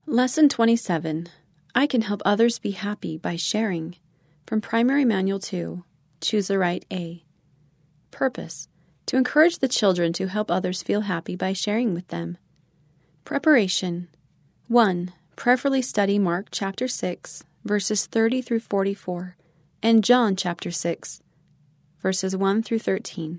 Lesson 27. I can help others be happy by sharing. From Primary Manual 2. Choose the right A. Purpose. To encourage the children to help others feel happy by sharing with them. Preparation. 1. Prayerfully study Mark chapter 6, verses 30 through 44, and John chapter 6, verses 1 through 13.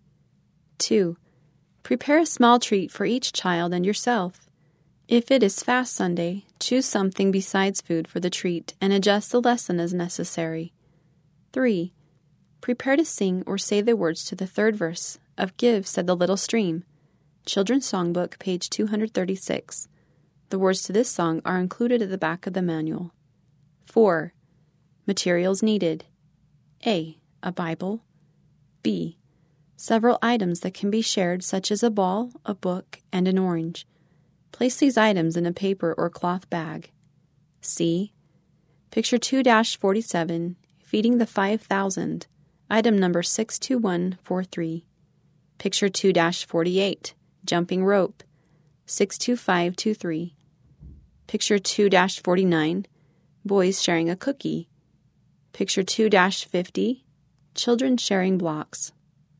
2. Prepare a small treat for each child and yourself. If it is Fast Sunday, choose something besides food for the treat and adjust the lesson as necessary. 3. Prepare to sing or say the words to the third verse of Give, Said the Little Stream. Children's Songbook, page 236. The words to this song are included at the back of the manual. 4. Materials needed. A. A Bible. B. Several items that can be shared, such as a ball, a book, and an orange. Place these items in a paper or cloth bag. C. Picture 2-47, Feeding the 5,000, item number 62143. Picture 2-48, Jumping Rope, 62523. Picture 2-49, Boys sharing a cookie. Picture 2-50, Children sharing blocks.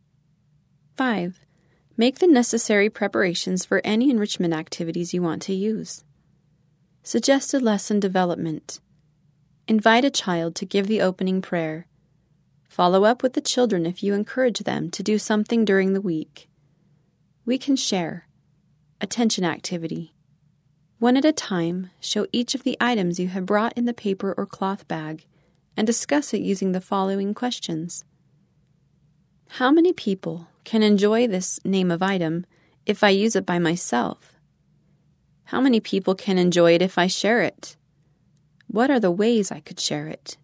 5. Make the necessary preparations for any enrichment activities you want to use. Suggested lesson development. Invite a child to give the opening prayer. Follow up with the children if you encourage them to do something during the week. We can share. Attention activity. One at a time, show each of the items you have brought in the paper or cloth bag and discuss it using the following questions. How many people can enjoy this name of item if I use it by myself? How many people can enjoy it if I share it? What are the ways I could share it?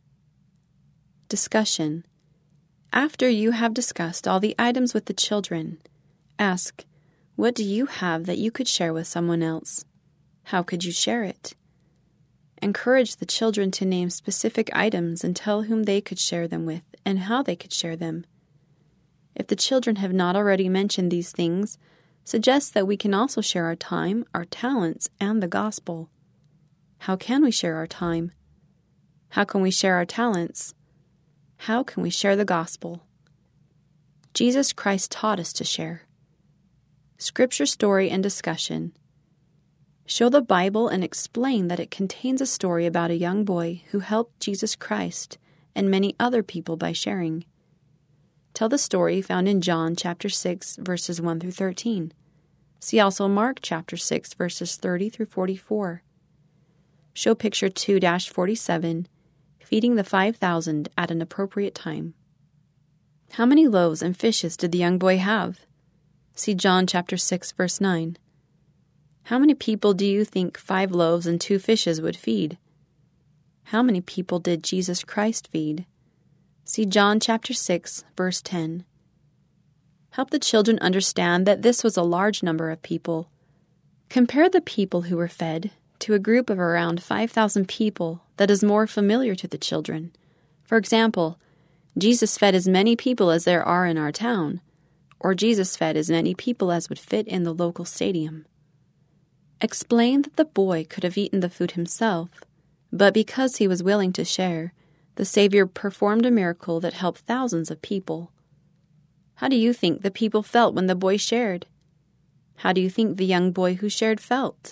Discussion. After you have discussed all the items with the children, ask, what do you have that you could share with someone else? How could you share it? Encourage the children to name specific items and tell whom they could share them with and how they could share them. If the children have not already mentioned these things, suggest that we can also share our time, our talents, and the gospel. How can we share our time? How can we share our talents? How can we share the gospel? Jesus Christ taught us to share. Scripture story and discussion. Show the Bible and explain that it contains a story about a young boy who helped Jesus Christ and many other people by sharing. Tell the story found in John chapter 6, verses 1 through 13. See also Mark chapter 6, verses 30 through 44. Show picture 2-47, Feeding the 5,000 at an appropriate time. How many loaves and fishes did the young boy have? See John chapter 6, verse 9. How many people do you think 5 loaves and 2 fishes would feed? How many people did Jesus Christ feed? See John chapter 6, verse 10. Help the children understand that this was a large number of people. Compare the people who were fed to a group of around 5,000 people that is more familiar to the children. For example, Jesus fed as many people as there are in our town, or Jesus fed as many people as would fit in the local stadium. Explain that the boy could have eaten the food himself, but because he was willing to share, the Savior performed a miracle that helped thousands of people. How do you think the people felt when the boy shared? How do you think the young boy who shared felt?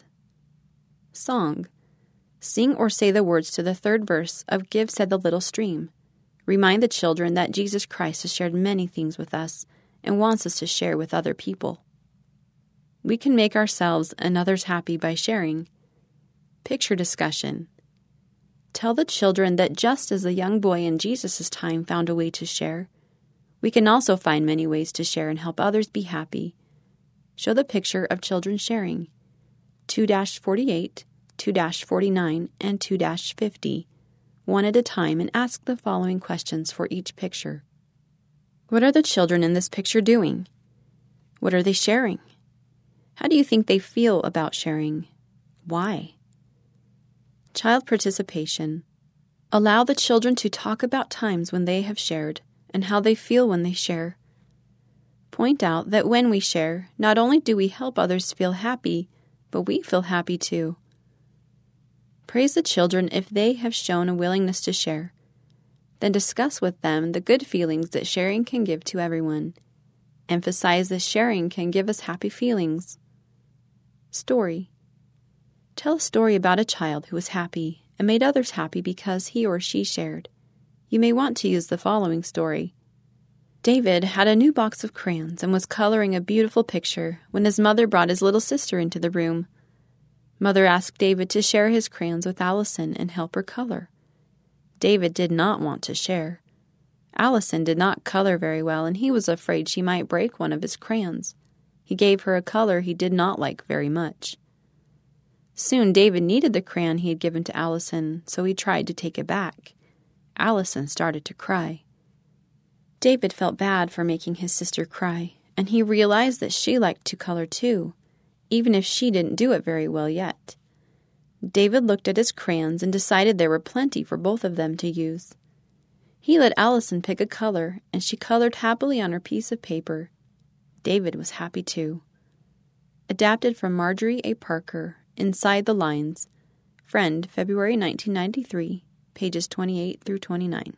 Song. Sing or say the words to the third verse of Give, Said the Little Stream. Remind the children that Jesus Christ has shared many things with us and wants us to share with other people. We can make ourselves and others happy by sharing. Picture discussion. Tell the children that just as the young boy in Jesus' time found a way to share, we can also find many ways to share and help others be happy. Show the picture of children sharing. 2-48, 2-49, and 2-50, one at a time, and ask the following questions for each picture. What are the children in this picture doing? What are they sharing? How do you think they feel about sharing? Why? Child participation. Allow the children to talk about times when they have shared and how they feel when they share. Point out that when we share, not only do we help others feel happy, but we feel happy too. Praise the children if they have shown a willingness to share. Then discuss with them the good feelings that sharing can give to everyone. Emphasize that sharing can give us happy feelings. Story. Tell a story about a child who was happy and made others happy because he or she shared. You may want to use the following story. David had a new box of crayons and was coloring a beautiful picture when his mother brought his little sister into the room. Mother asked David to share his crayons with Allison and help her color. David did not want to share. Allison did not color very well, and he was afraid she might break one of his crayons. He gave her a color he did not like very much. Soon David needed the crayon he had given to Allison, so he tried to take it back. Allison started to cry. David felt bad for making his sister cry, and he realized that she liked to color too, even if she didn't do it very well yet. David looked at his crayons and decided there were plenty for both of them to use. He let Allison pick a color, and she colored happily on her piece of paper. David was happy too. Adapted from Marjorie A. Parker, Inside the Lines. Friend, February 1993, pages 28 through 29.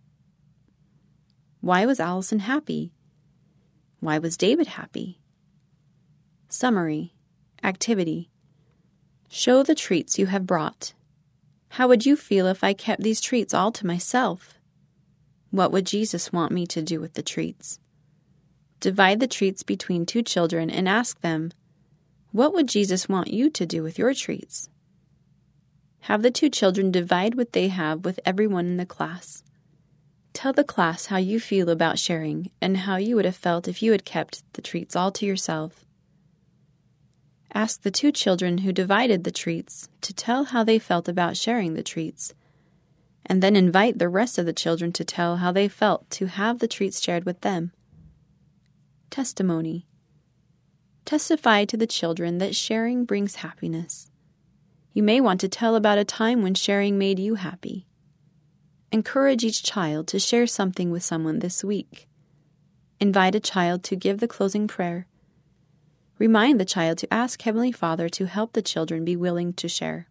Why was Allison happy? Why was David happy? Summary. Activity. Show the treats you have brought. How would you feel if I kept these treats all to myself? What would Jesus want me to do with the treats? Divide the treats between two children and ask them, what would Jesus want you to do with your treats? Have the two children divide what they have with everyone in the class. Tell the class how you feel about sharing and how you would have felt if you had kept the treats all to yourself. Ask the two children who divided the treats to tell how they felt about sharing the treats, and then invite the rest of the children to tell how they felt to have the treats shared with them. Testimony. Testify to the children that sharing brings happiness. You may want to tell about a time when sharing made you happy. Encourage each child to share something with someone this week. Invite a child to give the closing prayer. Remind the child to ask Heavenly Father to help the children be willing to share.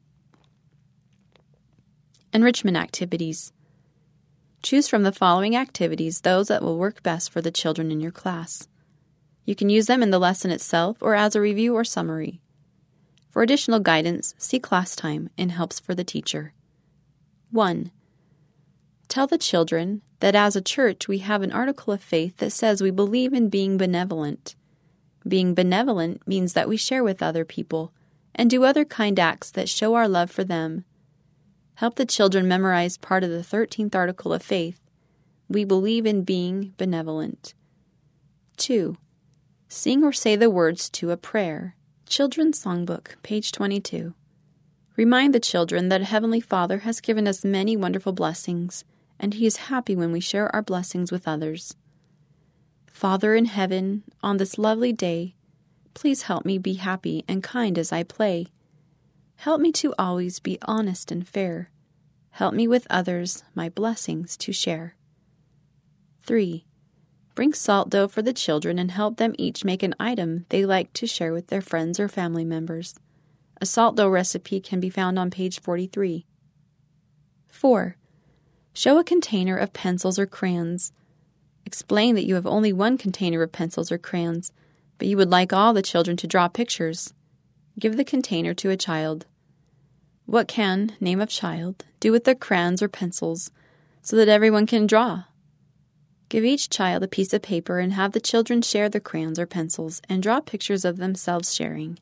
Enrichment activities. Choose from the following activities those that will work best for the children in your class. You can use them in the lesson itself or as a review or summary. For additional guidance, see class time and helps for the teacher. 1. Tell the children that as a church we have an article of faith that says we believe in being benevolent. Being benevolent means that we share with other people and do other kind acts that show our love for them. Help the children memorize part of the 13th article of faith. We believe in being benevolent. 2. Sing or say the words to a prayer. Children's Songbook, page 22. Remind the children that Heavenly Father has given us many wonderful blessings, and He is happy when we share our blessings with others. Father in heaven, on this lovely day, please help me be happy and kind as I play. Help me to always be honest and fair. Help me with others my blessings to share. 3. Bring salt dough for the children and help them each make an item they like to share with their friends or family members. A salt dough recipe can be found on page 43. 4. Show a container of pencils or crayons. Explain that you have only one container of pencils or crayons, but you would like all the children to draw pictures. Give the container to a child. What can, name of child, do with the crayons or pencils so that everyone can draw? Give each child a piece of paper and have the children share the crayons or pencils and draw pictures of themselves sharing.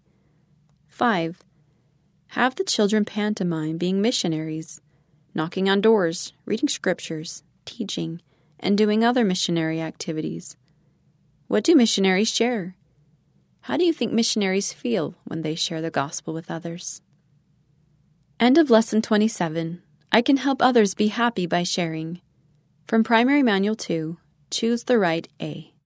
5. Have the children pantomime being missionaries, knocking on doors, reading scriptures, teaching, and doing other missionary activities. What do missionaries share? How do you think missionaries feel when they share the gospel with others? End of Lesson 27. I can help others be happy by sharing. From Primary Manual 2, choose the right A.